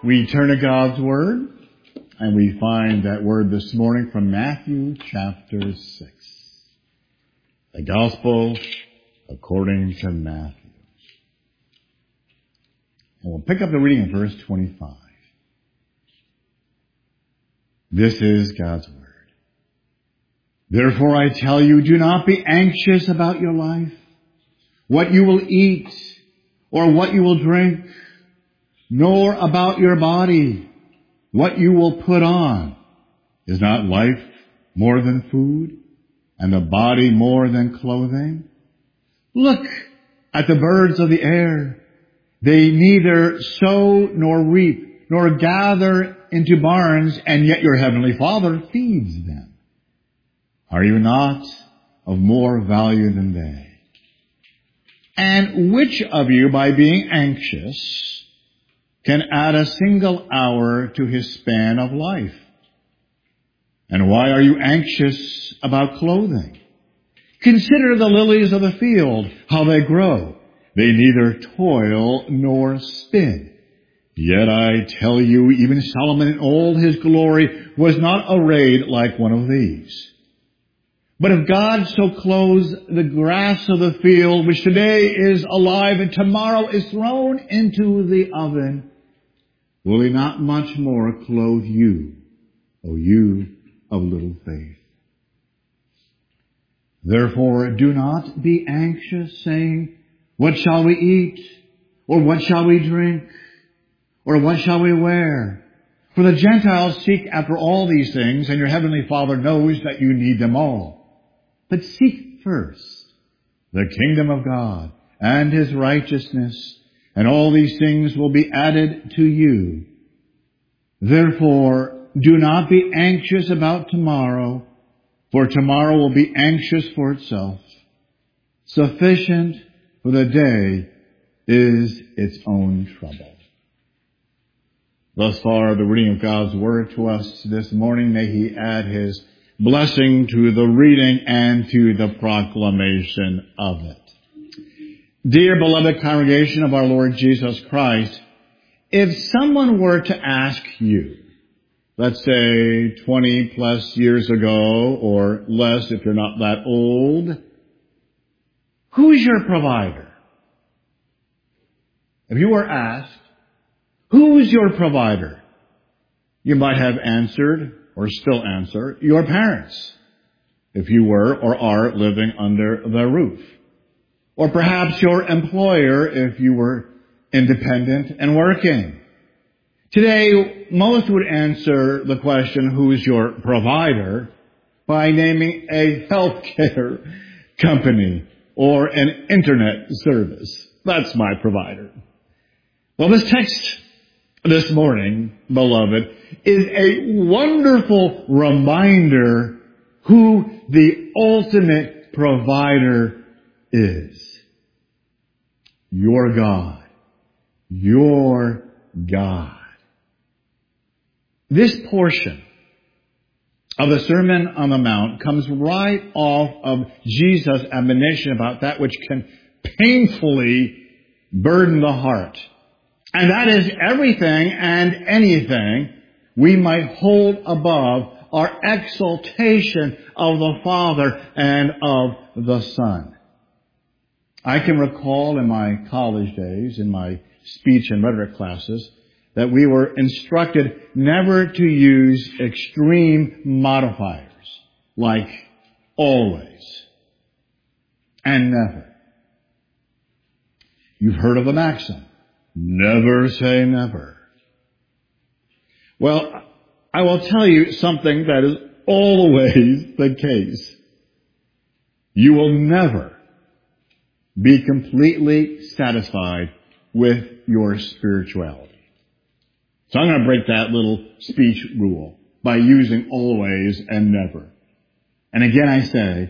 We turn to God's Word, and we find that word this morning from Matthew chapter 6. The Gospel according to Matthew. And we'll pick up the reading in verse 25. This is God's Word. Therefore I tell you, do not be anxious about your life, what you will eat, or what you will drink, nor about your body, what you will put on. Is not life more than food, and the body more than clothing? Look at the birds of the air. They neither sow nor reap, nor gather into barns, and yet your heavenly Father feeds them. Are you not of more value than they? And which of you, by being anxious, can add a single hour to his span of life? And why are you anxious about clothing? Consider the lilies of the field, how they grow. They neither toil nor spin. Yet I tell you, even Solomon in all his glory was not arrayed like one of these. But if God so clothes the grass of the field, which today is alive and tomorrow is thrown into the oven, will he not much more clothe you, O you of little faith? Therefore do not be anxious, saying, what shall we eat? Or what shall we drink? Or what shall we wear? For the Gentiles seek after all these things, and your heavenly Father knows that you need them all. But seek first the kingdom of God and his righteousness, and all these things will be added to you. Therefore, do not be anxious about tomorrow, for tomorrow will be anxious for itself. Sufficient for the day is its own trouble. Thus far, the reading of God's Word to us this morning. May he add his blessing to the reading and to the proclamation of it. Dear beloved congregation of our Lord Jesus Christ, if someone were to ask you, let's say 20 plus years ago or less if you're not that old, who's your provider? If you were asked, who's your provider? You might have answered, or still answer, your parents, if you were or are living under the roof. Or perhaps your employer if you were independent and working. Today, most would answer the question, who's your provider, by naming a healthcare company or an internet service. That's my provider. Well, this text this morning, beloved, is a wonderful reminder who the ultimate provider is. Your God. Your God. This portion of the Sermon on the Mount comes right off of Jesus' admonition about that which can painfully burden the heart. And that is everything and anything we might hold above our exaltation of the Father and of the Son. I can recall in my college days, in my speech and rhetoric classes, that we were instructed never to use extreme modifiers like always and never. You've heard of the maxim, never say never. Well, I will tell you something that is always the case. You will never be completely satisfied with your spirituality. So I'm going to break that little speech rule by using always and never. And again I say,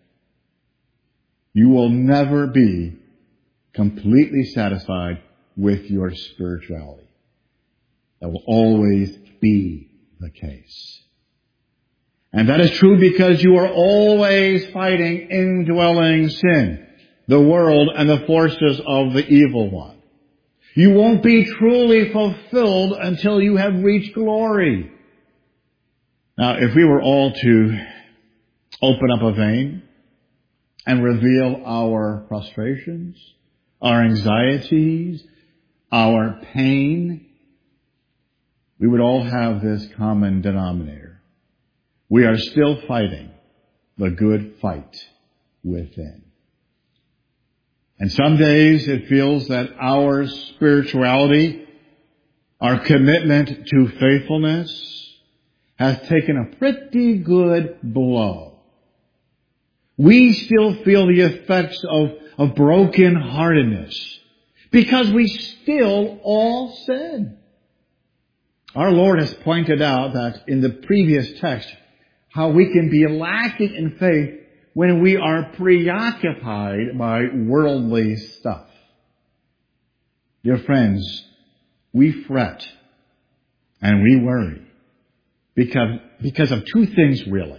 you will never be completely satisfied with your spirituality. That will always be the case. And that is true because you are always fighting indwelling sin, the world, and the forces of the evil one. You won't be truly fulfilled until you have reached glory. Now, if we were all to open up a vein and reveal our frustrations, our anxieties, our pain, we would all have this common denominator. We are still fighting the good fight within. And some days it feels that our spirituality, our commitment to faithfulness, has taken a pretty good blow. We still feel the effects of brokenheartedness because we still all sin. Our Lord has pointed out that in the previous text, how we can be lacking in faith when we are preoccupied by worldly stuff. Dear friends, we fret and we worry because of two things really.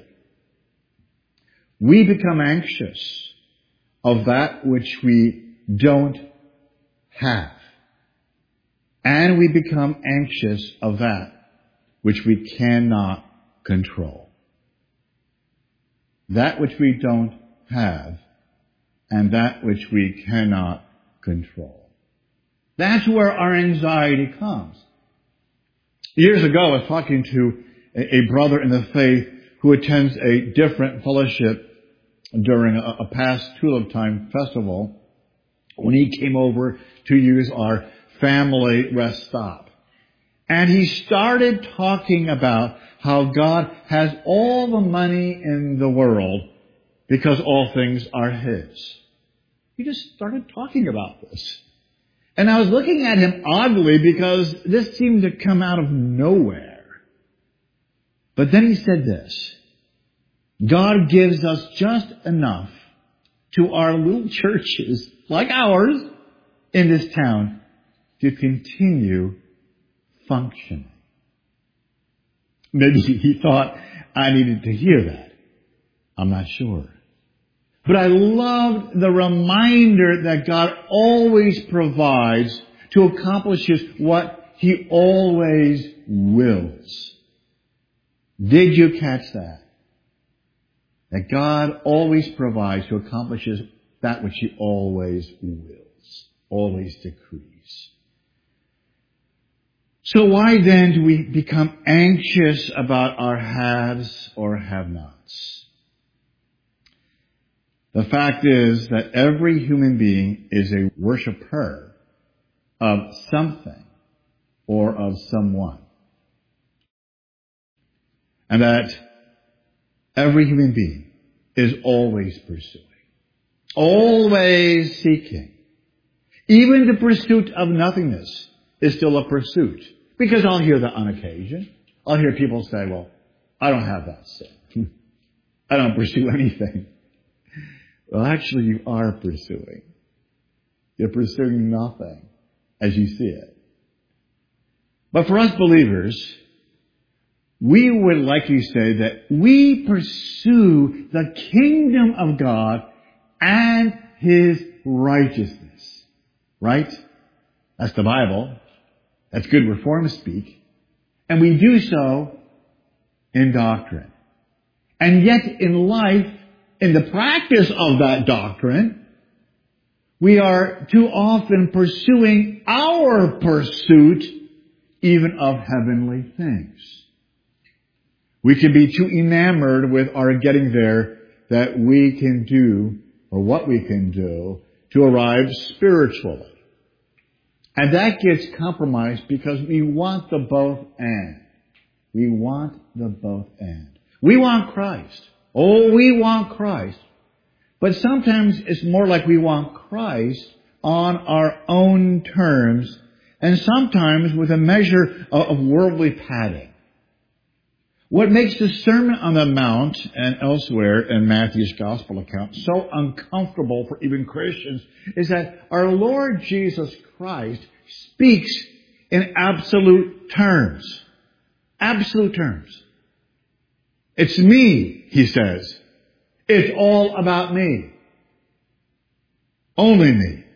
We become anxious of that which we don't have. And we become anxious of that which we cannot control. That which we don't have and that which we cannot control. That's where our anxiety comes. Years ago, I was talking to a brother in the faith who attends a different fellowship during a past Tulip Time festival when he came over to use our family rest stop. And he started talking about how God has all the money in the world because all things are His. He just started talking about this. And I was looking at him oddly because this seemed to come out of nowhere. But then he said this: God gives us just enough to our little churches, like ours, in this town, to continue functioning. Maybe he thought I needed to hear that. I'm not sure. But I loved the reminder that God always provides to accomplish what He always wills. Did you catch that? That God always provides to accomplish that which He always wills, always decrees. So why then do we become anxious about our haves or have-nots? The fact is that every human being is a worshiper of something or of someone. And that every human being is always pursuing, always seeking. Even the pursuit of nothingness is still a pursuit. Because I'll hear that on occasion. I'll hear people say, well, I don't have that sin. I don't pursue anything. Well, actually, you are pursuing. You're pursuing nothing as you see it. But for us believers, we would likely say that we pursue the kingdom of God and His righteousness. Right? That's the Bible. That's good Reformed speak. And we do so in doctrine. And yet in life, in the practice of that doctrine, we are too often pursuing our pursuit even of heavenly things. We can be too enamored with our getting there that we can do, or what we can do, to arrive spiritually. And that gets compromised because we want the both and. We want the both and. We want Christ. Oh, we want Christ. But sometimes it's more like we want Christ on our own terms, and sometimes with a measure of worldly padding. What makes the Sermon on the Mount and elsewhere in Matthew's Gospel account so uncomfortable for even Christians is that our Lord Jesus Christ speaks in absolute terms. Absolute terms. It's me, He says. It's all about me. Only me.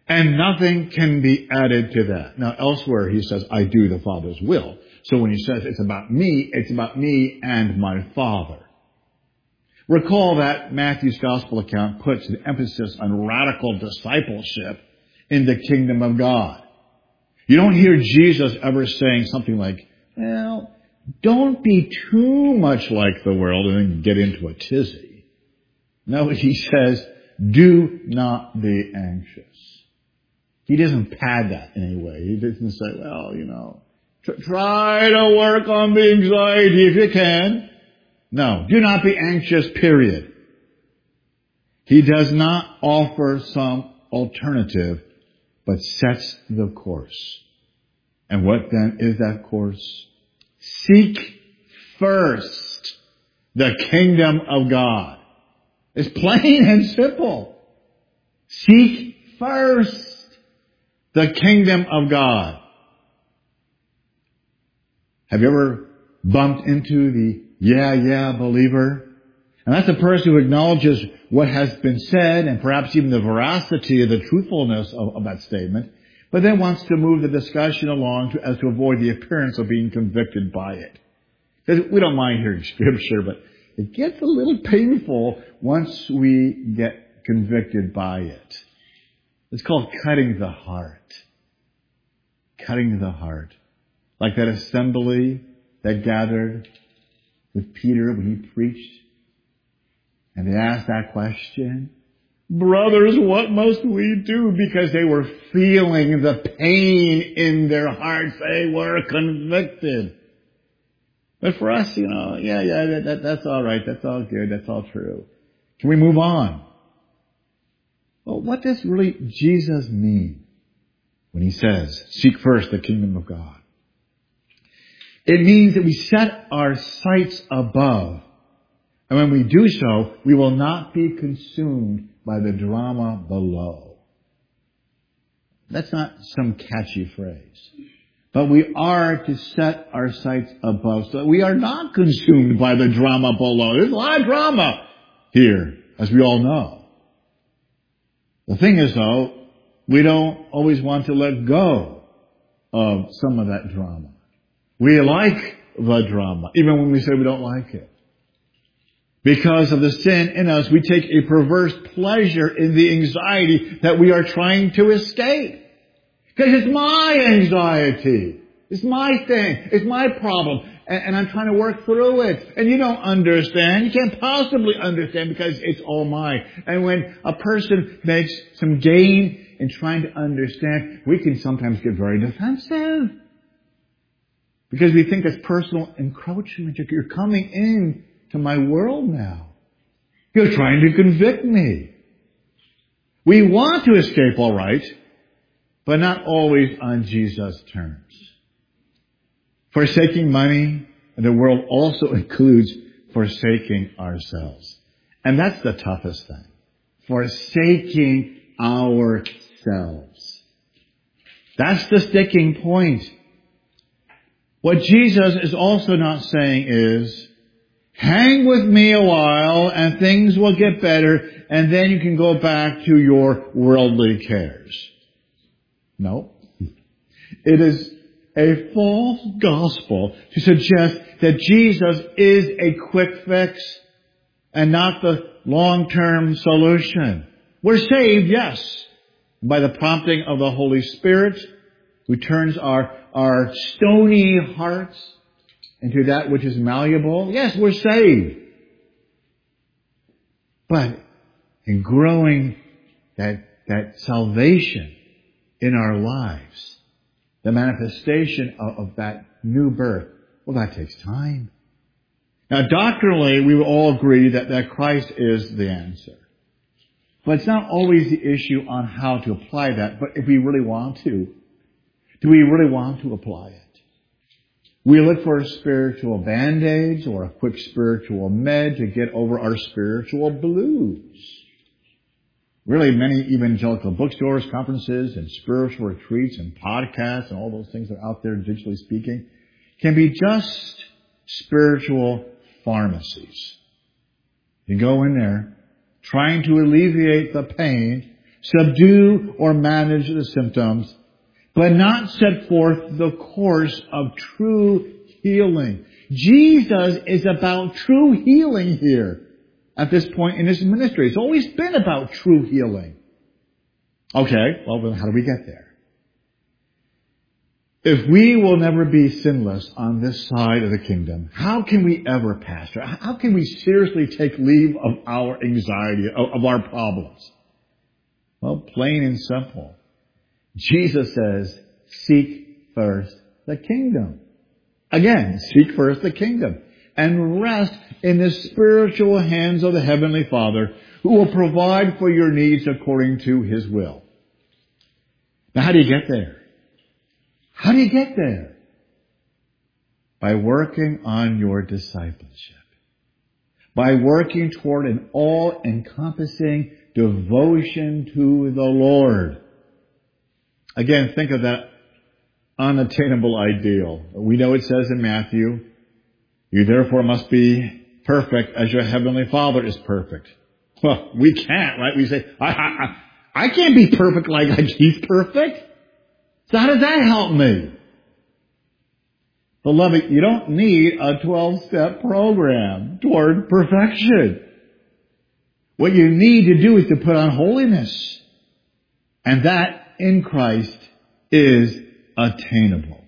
And nothing can be added to that. Now, elsewhere he says, I do the Father's will. So when he says it's about me and my Father. Recall that Matthew's gospel account puts an emphasis on radical discipleship in the kingdom of God. You don't hear Jesus ever saying something like, well, don't be too much like the world and then get into a tizzy. No, he says, do not be anxious. He doesn't pad that in any way. He doesn't say, well, try to work on the anxiety if you can. No, do not be anxious, period. He does not offer some alternative, but sets the course. And what then is that course? Seek first the kingdom of God. It's plain and simple. Seek first the kingdom of God. Have you ever bumped into the yeah believer? And that's a person who acknowledges what has been said and perhaps even the veracity of the truthfulness of that statement, but then wants to move the discussion along as to avoid the appearance of being convicted by it. Because we don't mind hearing Scripture, but it gets a little painful once we get convicted by it. It's called cutting the heart. Cutting the heart. Like that assembly that gathered with Peter when he preached. And they asked that question, brothers, what must we do? Because they were feeling the pain in their hearts. They were convicted. But for us, that's all right. That's all good. That's all true. Can we move on? Well, what does really Jesus mean when he says, seek first the kingdom of God? It means that we set our sights above. And when we do so, we will not be consumed by the drama below. That's not some catchy phrase. But we are to set our sights above so that we are not consumed by the drama below. There's a lot of drama here, as we all know. The thing is, though, we don't always want to let go of some of that drama. We like the drama, even when we say we don't like it. Because of the sin in us, we take a perverse pleasure in the anxiety that we are trying to escape. Because it's my anxiety. It's my thing. It's my problem. And I'm trying to work through it. And you don't understand. You can't possibly understand because it's all mine. And when a person makes some gain in trying to understand, we can sometimes get very defensive. Because we think that's personal encroachment. You're coming in to my world now. You're trying to convict me. We want to escape, all right, but not always on Jesus' terms. Forsaking money in the world also includes forsaking ourselves. And that's the toughest thing. Forsaking ourselves. That's the sticking point. What Jesus is also not saying is, hang with me a while and things will get better and then you can go back to your worldly cares. No. It is a false gospel to suggest that Jesus is a quick fix and not the long-term solution. We're saved, yes, by the prompting of the Holy Spirit, who turns our stony hearts into that which is malleable. Yes, we're saved. But in growing that salvation in our lives, the manifestation of that new birth, well, that takes time. Now, doctrinally, we will all agree that Christ is the answer. But it's not always the issue on how to apply that. But if we really want to, do we really want to apply it? We look for spiritual band-aids or a quick spiritual med to get over our spiritual blues. Really, many evangelical bookstores, conferences, and spiritual retreats and podcasts and all those things that are out there, digitally speaking, can be just spiritual pharmacies. You go in there trying to alleviate the pain subdue or manage the symptoms, but not set forth the course of true healing. Jesus is about true healing here at this point in his ministry. It's always been about true healing. Okay, well then how do we get there? If we will never be sinless on this side of the kingdom, how can we ever, Pastor? How can we seriously take leave of our anxiety, of our problems? Well, plain and simple. Jesus says, seek first the kingdom. Again, seek first the kingdom. And rest in the spiritual hands of the Heavenly Father, who will provide for your needs according to his will. Now, how do you get there? How do you get there? By working on your discipleship. By working toward an all-encompassing devotion to the Lord. Again, think of that unattainable ideal. We know it says in Matthew, you therefore must be perfect as your Heavenly Father is perfect. Well, we can't, right? We say, I can't be perfect like he's perfect. So how does that help me? Beloved, you don't need a 12-step program toward perfection. What you need to do is to put on holiness. And that in Christ is attainable.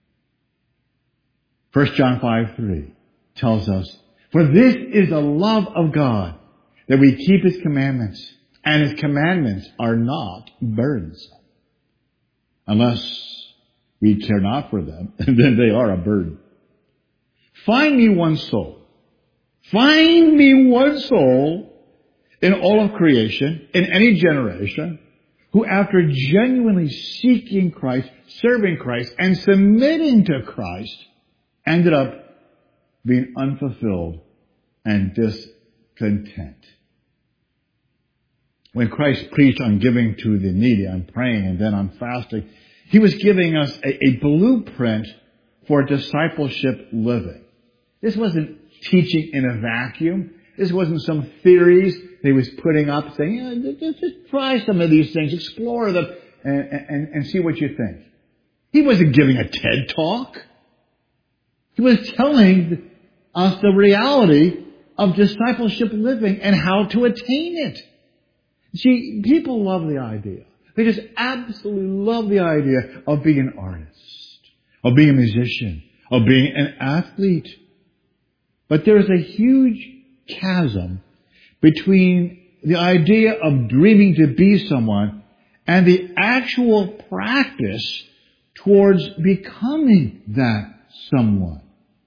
1 John 5:3 tells us, for this is the love of God, that we keep his commandments, and his commandments are not burdensome. Unless we care not for them, then they are a burden. Find me one soul. Find me one soul in all of creation, in any generation, who after genuinely seeking Christ, serving Christ, and submitting to Christ, ended up being unfulfilled and discontent. When Christ preached on giving to the needy, on praying, and then on fasting, he was giving us a blueprint for discipleship living. This wasn't teaching in a vacuum. This wasn't some theories that he was putting up saying, just try some of these things, explore them, and see what you think. He wasn't giving a TED talk. He was telling us the reality of discipleship living and how to attain it. See, people love the idea. They just absolutely love the idea of being an artist, of being a musician, of being an athlete. But there's a huge chasm between the idea of dreaming to be someone and the actual practice towards becoming that someone.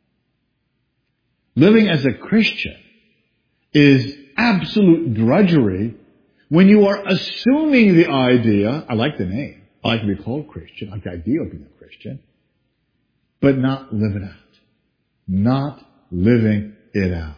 Living as a Christian is absolute drudgery when you are assuming the idea, I like the name, I like to be called Christian, I like the idea of being a Christian, but not live it out. Not living it out.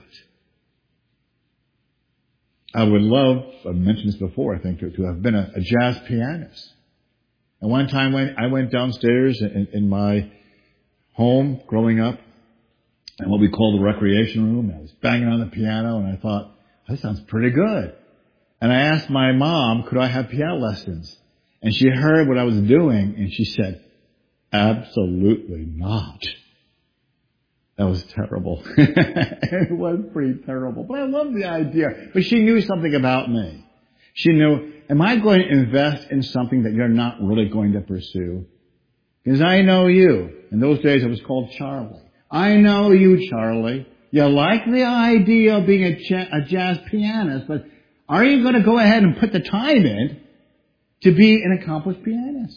I would love, I've mentioned this before, I think, to have been a jazz pianist. And one time when I went downstairs in my home growing up, in what we call the recreation room, and I was banging on the piano, and I thought, that sounds pretty good. And I asked my mom, could I have piano lessons? And she heard what I was doing, and she said, absolutely not. That was terrible. It was pretty terrible. But I loved the idea. But she knew something about me. She knew, am I going to invest in something that you're not really going to pursue? Because I know you. In those days, it was called Charlie. I know you, Charlie. You like the idea of being a jazz pianist, but are you going to go ahead and put the time in to be an accomplished pianist?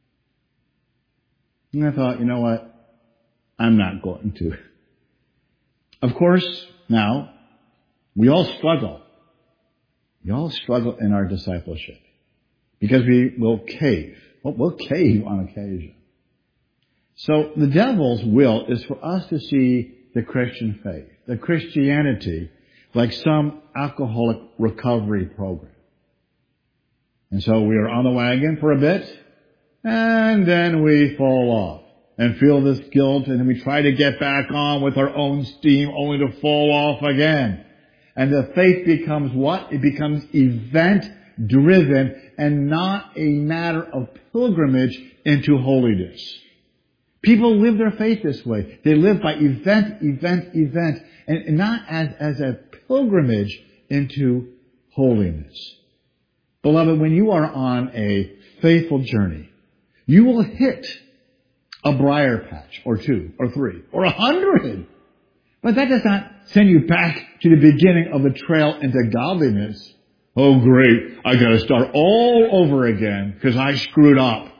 And I thought, you know what? I'm not going to. Of course, now, we all struggle. We all struggle in our discipleship because we will cave. Well, we'll cave on occasion. So the devil's will is for us to see the Christian faith, the Christianity, like some alcoholic recovery program. And so we are on the wagon for a bit, and then we fall off and feel this guilt, and then we try to get back on with our own steam only to fall off again. And the faith becomes what? It becomes event driven and not a matter of pilgrimage into holiness. People live their faith this way. They live by event, and not as a pilgrimage into holiness. Beloved, when you are on a faithful journey, you will hit a briar patch, or 2, or 3, or 100. But that does not send you back to the beginning of the trail into godliness. Oh great, I gotta start all over again because I screwed up.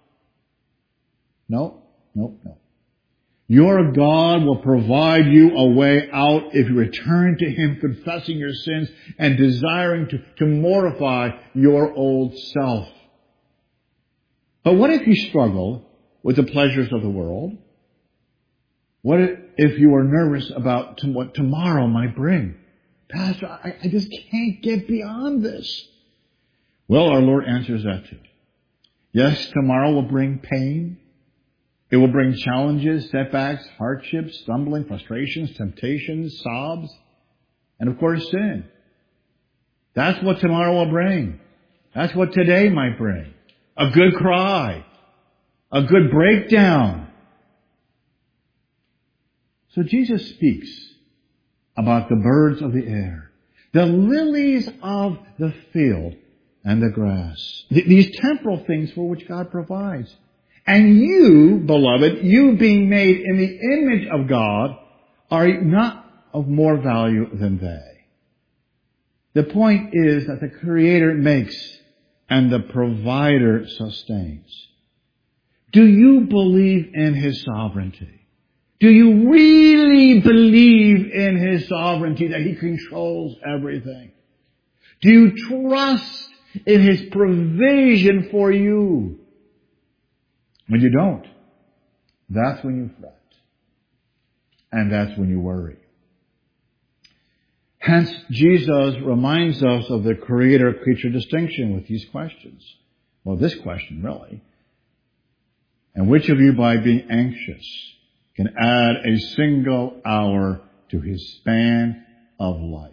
No. Your God will provide you a way out if you return to Him, confessing your sins and desiring to mortify your old self. But what if you struggle with the pleasures of the world? What if you are nervous about what tomorrow might bring? Pastor, I just can't get beyond this. Well, our Lord answers that too. Yes, tomorrow will bring pain. It will bring challenges, setbacks, hardships, stumbling, frustrations, temptations, sobs, and of course sin. That's what tomorrow will bring. That's what today might bring. A good cry. A good breakdown. So Jesus speaks about the birds of the air, the lilies of the field, and the grass. These temporal things for which God provides. And you, beloved, you being made in the image of God, are not of more value than they. The point is that the Creator makes and the Provider sustains. Do you believe in His sovereignty? Do you really believe in His sovereignty, that He controls everything? Do you trust in His provision for you? When you don't, that's when you fret. And that's when you worry. Hence, Jesus reminds us of the Creator-creature distinction with these questions. Well, this question, really. And which of you, by being anxious, can add a single hour to his span of life?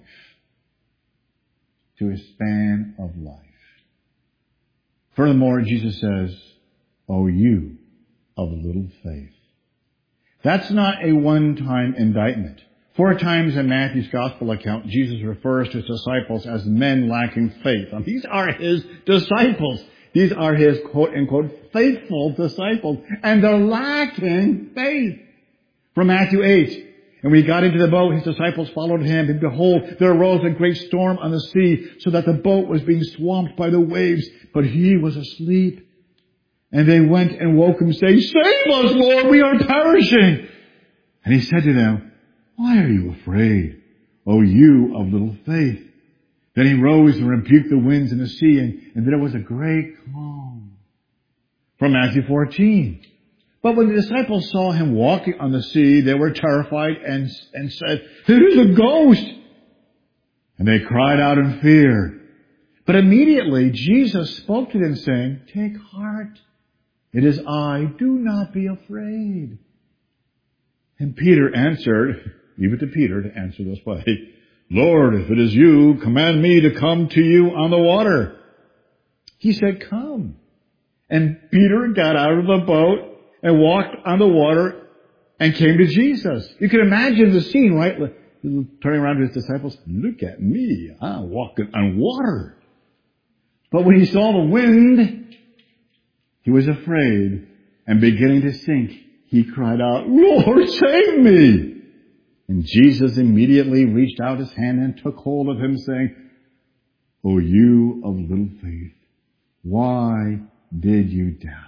To his span of life. Furthermore, Jesus says, "O you of little faith." That's not a one-time indictment. 4 times in Matthew's gospel account, Jesus refers to his disciples as men lacking faith. And these are his disciples. These are his quote-unquote faithful disciples. And they're lacking faith. From Matthew 8. And when he got into the boat, his disciples followed him. And behold, there arose a great storm on the sea, so that the boat was being swamped by the waves. But he was asleep. And they went and woke him, saying, "Save us, Lord, we are perishing." And he said to them, "Why are you afraid, O you of little faith?" Then he rose and rebuked the winds and the sea, and there was a great calm. From Matthew 14. But when the disciples saw him walking on the sea, they were terrified and said, "It is a ghost." And they cried out in fear. But immediately Jesus spoke to them, saying, "Take heart. It is I. Do not be afraid." And Peter answered, leave it to Peter to answer this way, "Lord, if it is you, command me to come to you on the water." He said, "Come." And Peter got out of the boat and walked on the water and came to Jesus. You can imagine the scene, right? Turning around to his disciples, "Look at me, I'm walking on water." But when he saw the wind, he was afraid, and beginning to sink, he cried out, "Lord, save me!" And Jesus immediately reached out his hand and took hold of him, saying, "O you of little faith, why did you doubt?"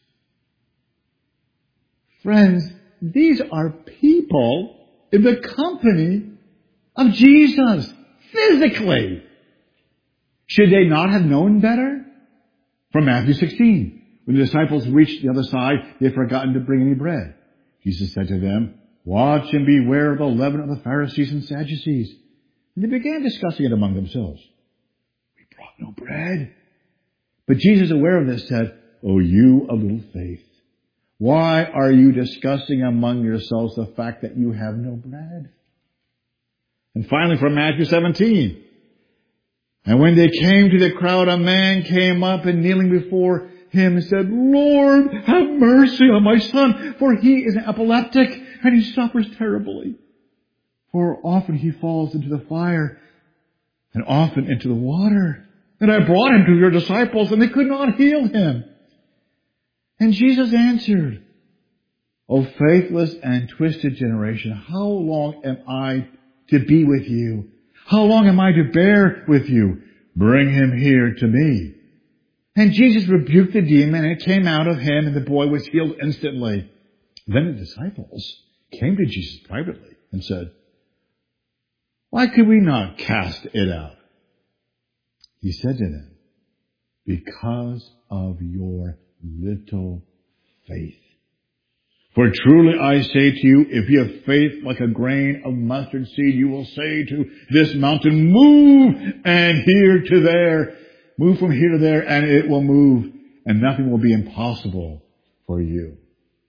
Friends, these are people in the company of Jesus, physically. Should they not have known better? From Matthew 16. When the disciples reached the other side, they had forgotten to bring any bread. Jesus said to them, "Watch and beware of the leaven of the Pharisees and Sadducees." And they began discussing it among themselves. "We brought no bread." But Jesus, aware of this, said, "O you of little faith, why are you discussing among yourselves the fact that you have no bread?" And finally from Matthew 17. And when they came to the crowd, a man came up and kneeling before him and said, Lord, have mercy on my son, for he is an epileptic and he suffers terribly. For often he falls into the fire and often into the water. And I brought him to your disciples and they could not heal him. And Jesus answered, O faithless and twisted generation, how long am I to be with you? How long am I to bear with you? Bring him here to me. And Jesus rebuked the demon, and it came out of him, and the boy was healed instantly. Then the disciples came to Jesus privately and said, Why could we not cast it out? He said to them, Because of your little faith. For truly I say to you, if you have faith like a grain of mustard seed, you will say to this mountain, move and here to there. Move from here to there and it will move and nothing will be impossible for you.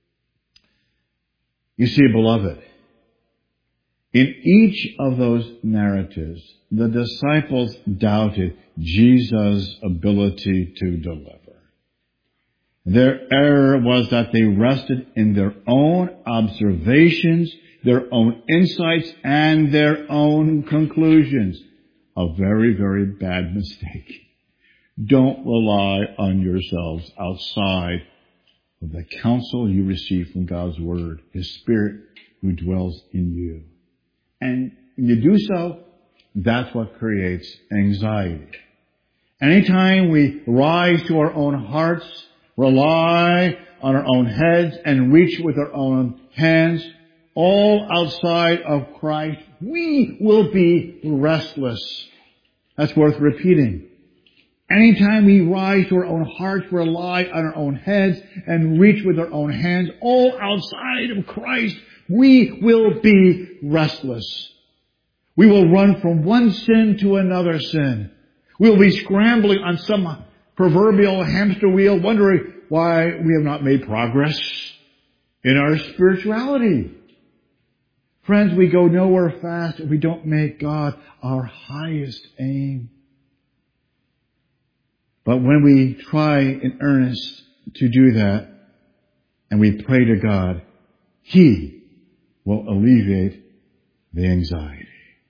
You see, beloved, in each of those narratives, the disciples doubted Jesus' ability to deliver. Their error was that they rested in their own observations, their own insights, and their own conclusions. A very, very bad mistake. Don't rely on yourselves outside of the counsel you receive from God's Word, His Spirit who dwells in you. And when you do so, that's what creates anxiety. Anytime we rise to our own hearts, rely on our own heads, and reach with our own hands, all outside of Christ, we will be restless. That's worth repeating. Anytime we rise to our own hearts, rely on our own heads, and reach with our own hands, all outside of Christ, we will be restless. We will run from one sin to another sin. We will be scrambling on some proverbial hamster wheel, wondering why we have not made progress in our spirituality. Friends, we go nowhere fast if we don't make God our highest aim. But when we try in earnest to do that, and we pray to God, He will alleviate the anxiety.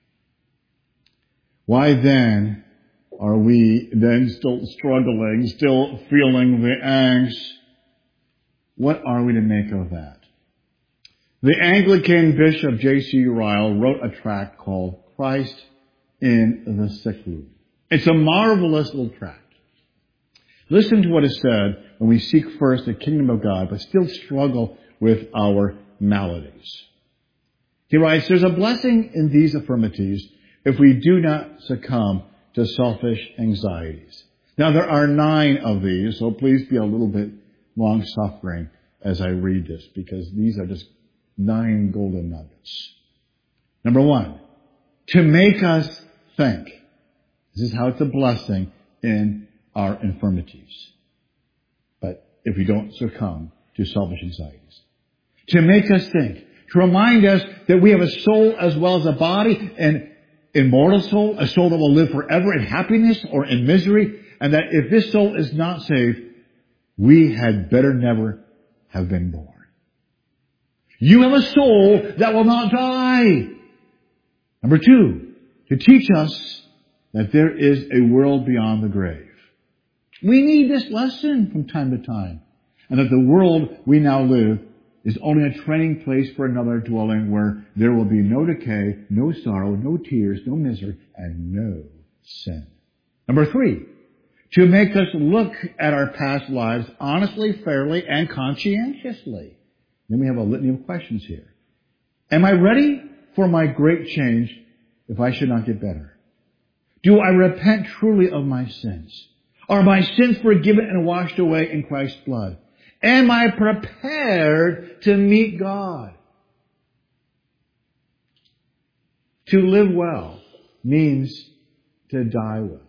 Why then are we then still struggling, still feeling the angst? What are we to make of that? The Anglican Bishop J.C. Ryle wrote a tract called Christ in the Sick Room. It's a marvelous little tract. Listen to what is said when we seek first the kingdom of God, but still struggle with our maladies. He writes, there's a blessing in these affirmities if we do not succumb to selfish anxieties. Now, there are 9 of these, so please be a little bit long-suffering as I read this, because these are just 9 golden nuggets. Number 1, to make us think. This is how it's a blessing in our infirmities. But if we don't succumb to selfish anxieties. To make us think. To remind us that we have a soul as well as a body, an immortal soul, a soul that will live forever in happiness or in misery, and that if this soul is not saved, we had better never have been born. You have a soul that will not die. Number 2, to teach us that there is a world beyond the grave. We need this lesson from time to time, and that the world we now live is only a training place for another dwelling where there will be no decay, no sorrow, no tears, no misery, and no sin. Number 3, to make us look at our past lives honestly, fairly, and conscientiously. Then we have a litany of questions here. Am I ready for my great change if I should not get better? Do I repent truly of my sins? Are my sins forgiven and washed away in Christ's blood? Am I prepared to meet God? To live well means to die well.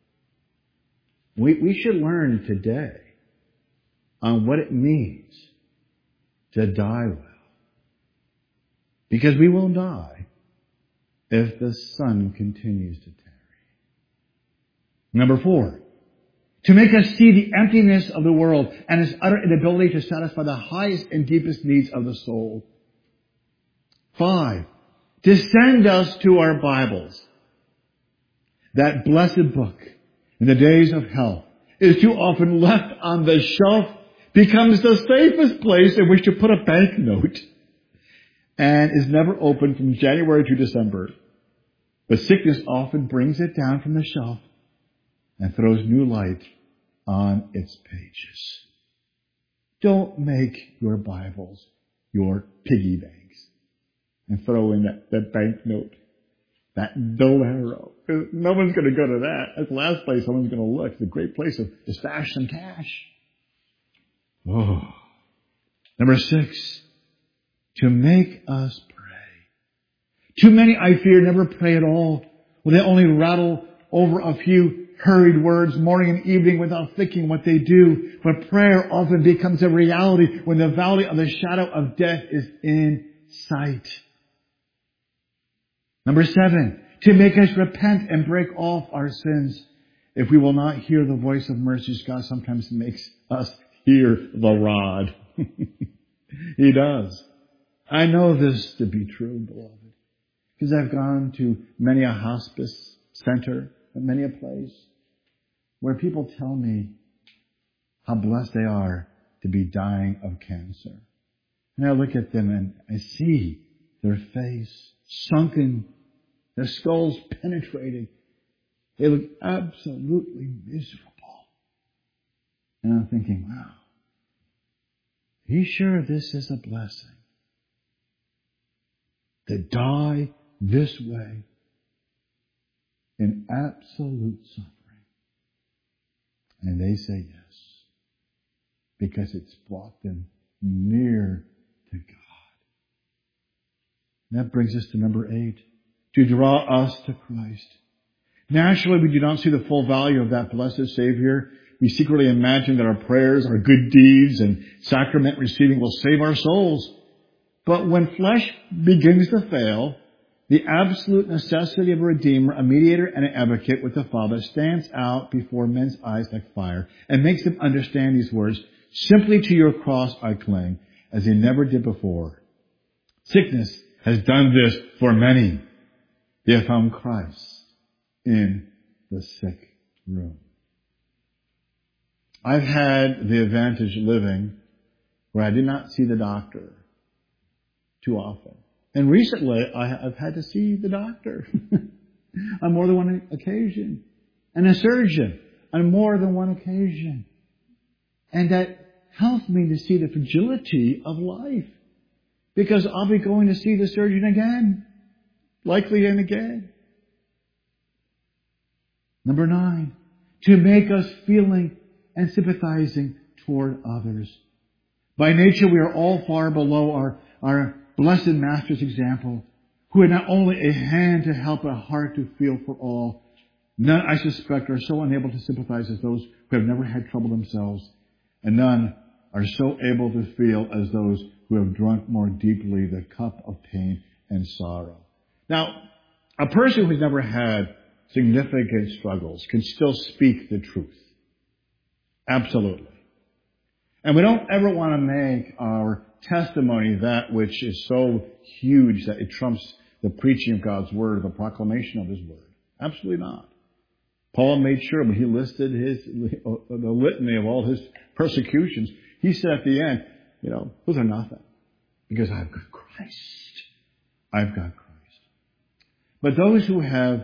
We should learn today on what it means to die well. Because we will die if the sun continues to tarry. Number 4, to make us see the emptiness of the world and its utter inability to satisfy the highest and deepest needs of the soul. 5, to send us to our Bibles. That blessed book in the days of health is too often left on the shelf, becomes the safest place in which to put a banknote, and is never opened from January to December. But sickness often brings it down from the shelf and throws new light on its pages. Don't make your Bibles your piggy banks and throw in that banknote, that bolero. No one's going to go to that. That's the last place someone's going to look. It's a great place to stash some cash. Oh. Number 6, to make us pray. Too many, I fear, never pray at all. Well, they only rattle over a few hurried words morning and evening without thinking what they do. But prayer often becomes a reality when the valley of the shadow of death is in sight. Number 7, to make us repent and break off our sins. If we will not hear the voice of mercy, God sometimes makes us hear the rod. He does. I know this to be true, beloved, because I've gone to many a hospice center and many a place where people tell me how blessed they are to be dying of cancer. And I look at them and I see their face sunken, their skulls penetrated. They look absolutely miserable. And I'm thinking, wow, are you sure this is a blessing? To die this way in absolute suffering. And they say yes, because it's brought them near to God. And that brings us to number 8, to draw us to Christ. Naturally, we do not see the full value of that blessed Savior. We secretly imagine that our prayers, our good deeds, and sacrament receiving will save our souls. But when flesh begins to fail, the absolute necessity of a Redeemer, a mediator, and an advocate with the Father stands out before men's eyes like fire and makes them understand these words, simply to your cross I cling, as they never did before. Sickness has done this for many. They have found Christ in the sick room. I've had the advantage of living where I did not see the doctor too often. And recently, I've had to see the doctor on more than one occasion. And a surgeon on more than one occasion. And that helps me to see the fragility of life. Because I'll be going to see the surgeon again. Likely and again. Number 9, to make us feeling and sympathizing toward others. By nature, we are all far below our blessed Master's example, who had not only a hand to help, but a heart to feel for all. None, I suspect, are so unable to sympathize as those who have never had trouble themselves, and none are so able to feel as those who have drunk more deeply the cup of pain and sorrow. Now, a person who's never had significant struggles can still speak the truth. Absolutely. And we don't ever want to make our testimony that which is so huge that it trumps the preaching of God's Word, the proclamation of His Word. Absolutely not. Paul made sure when he listed the litany of all his persecutions, he said at the end, those are nothing. Because I've got Christ. I've got Christ. But those who have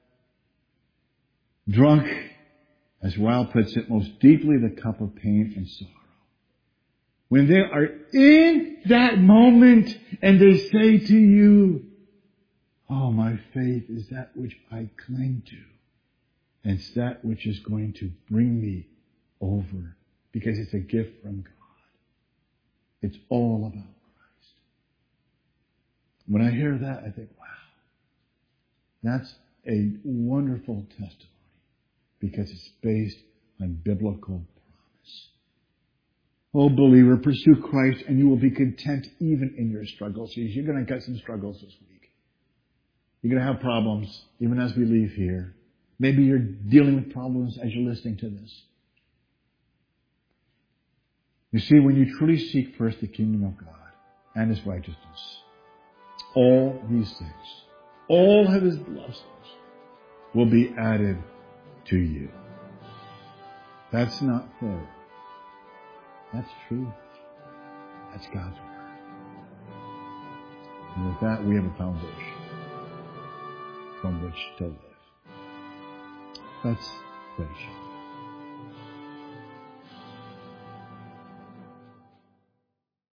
drunk, as Wilde puts it, most deeply the cup of pain and sorrow, when they are in that moment and they say to you, oh, my faith is that which I cling to. And it's that which is going to bring me over because it's a gift from God. It's all about Christ. When I hear that, I think, wow, that's a wonderful testimony because it's based on biblical promise. Oh, believer, pursue Christ and you will be content even in your struggles. You're going to get some struggles this week. You're going to have problems even as we leave here. Maybe you're dealing with problems as you're listening to this. You see, when you truly seek first the kingdom of God and His righteousness, all these things, all of His blessings will be added to you. That's not fair. That's truth. That's God's Word. And with that, we have a foundation from which to live. Let's finish.